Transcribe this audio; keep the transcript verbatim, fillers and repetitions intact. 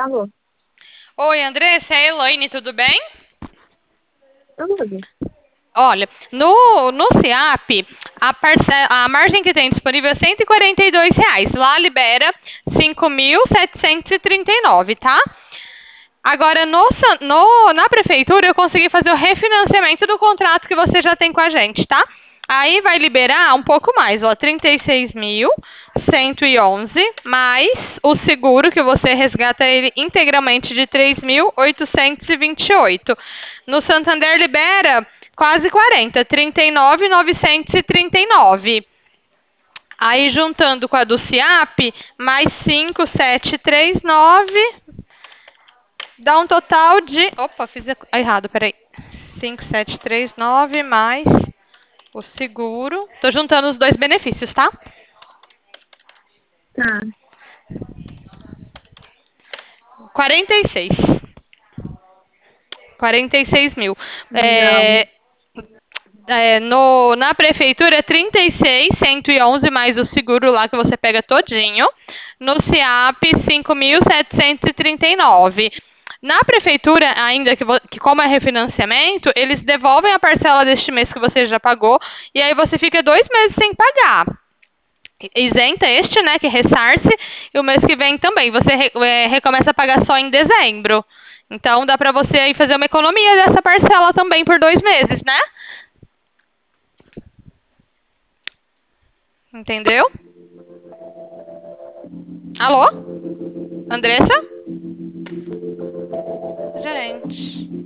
Alô, Oi, Andressa, é a Elaine, tudo bem? tudo? Olha, no, no SEAP, a, parce- a margem que tem disponível é cento e quarenta e dois reais. Lá libera cinco mil setecentos e trinta e nove, tá? Agora, no, San- no- na prefeitura, eu consegui fazer o refinanciamento do contrato que você já tem com a gente, tá? Aí vai liberar um pouco mais, ó, trinta e seis mil cento e onze, mais o seguro que você resgata ele integralmente de três mil oitocentos e vinte e oito. No Santander libera quase quarenta, trinta e nove mil novecentos e trinta e nove. Aí juntando com a do SIAP, mais cinco mil setecentos e trinta e nove, dá um total de. Opa, fiz errado, peraí. cinco mil setecentos e trinta e nove mais o seguro. Tô juntando os dois benefícios, tá? Tá, quarenta e seis. quarenta e seis mil. legal. É, é, no, na prefeitura é trinta e seis, cento e onze mais o seguro lá que você pega todinho. No SIAP, cinco mil setecentos e trinta e nove. Na prefeitura, ainda que, vo- que como é refinanciamento, eles devolvem a parcela deste mês que você já pagou e aí você fica dois meses sem pagar. Isenta este, né, que ressarce, e o mês que vem também. Você re- é, recomeça a pagar só em dezembro. Então dá para você aí fazer uma economia dessa parcela também por dois meses, né? Entendeu? Alô? Andressa? Gente.